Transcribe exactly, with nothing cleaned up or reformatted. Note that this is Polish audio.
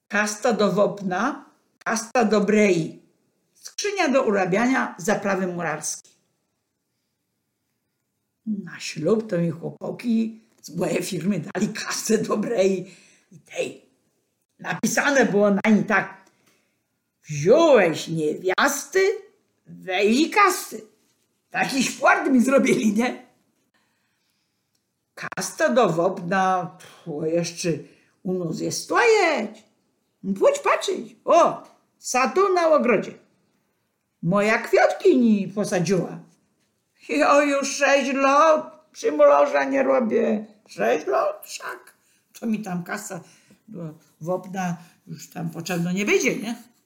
Kasta do wopna, kasta do brei. Skrzynia do urabiania zaprawy murarskie. Na ślub to mi chłopaki z mojej firmy dali kastę do brei i tej. Napisane było na niej tak: wziąłeś niewiasty, weź kasty. Taki sport mi zrobili, nie? Kasta do wopna, to jeszcze u nas jest stojeć. Pójdź patrzeć. O, sadu na ogrodzie. Moja kwiatkini posadziła. Ja już sześć lat przy murarza nie robię. Sześć lat, wszak. To mi tam kasa do wopna już tam potrzebno nie będzie, nie?